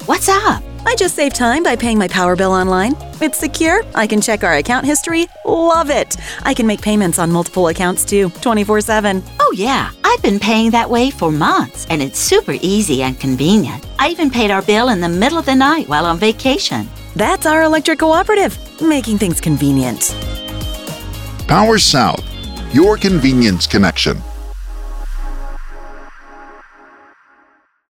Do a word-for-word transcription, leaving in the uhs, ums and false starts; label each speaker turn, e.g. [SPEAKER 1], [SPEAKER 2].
[SPEAKER 1] What's up?
[SPEAKER 2] I just save time by paying my power bill online. It's secure. I can check our account history. Love it. I can make payments on multiple accounts too, twenty-four seven.
[SPEAKER 1] Oh, yeah. I've been paying that way for months, and it's super easy and convenient. I even paid our bill in the middle of the night while on vacation.
[SPEAKER 2] That's our electric cooperative, making things convenient.
[SPEAKER 3] Power South, your convenience connection.